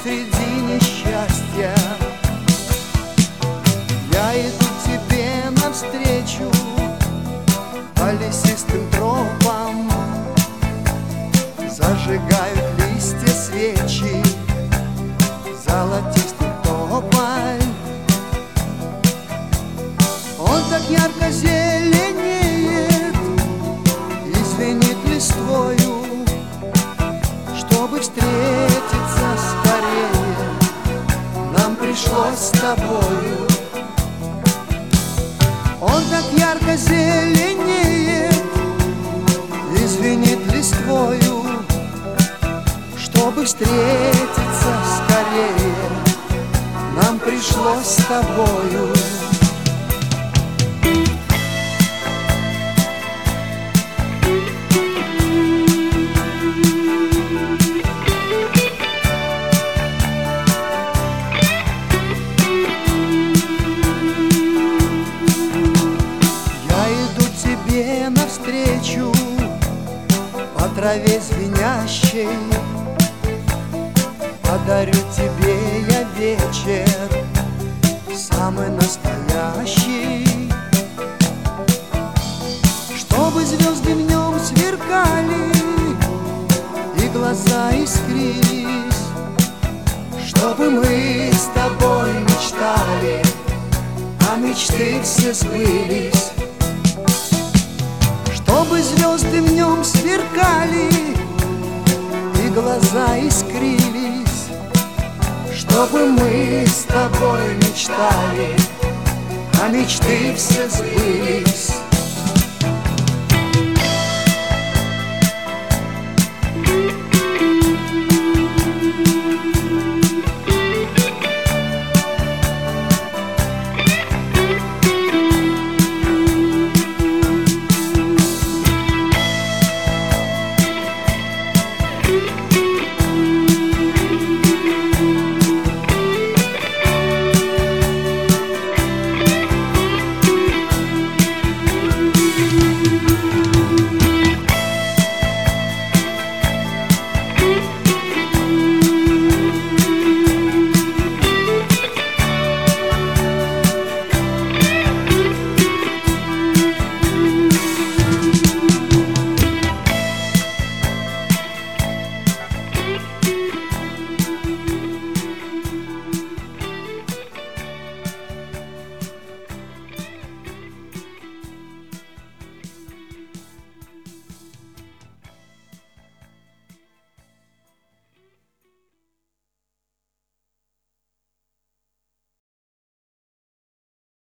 среди несчастья. Я иду тебе навстречу по лесистым тропам. Зажигают листья свечи золотистый тополь. Он так ярко зеленеет и звенит листвою. Чтобы встретиться скорее, нам пришлось с тобою. Он так ярко зеленеет и звенит листвою. Чтобы встретиться скорее, нам пришлось с тобою. Навстречу по траве звенящей, подарю тебе я вечер самый настоящий. Чтобы звезды в нем сверкали и глаза искрились. Чтобы мы с тобой мечтали, а мечты все сбылись. Чтобы звезды в нем сверкали и глаза искрились. Чтобы мы с тобой мечтали, а мечты все сбылись.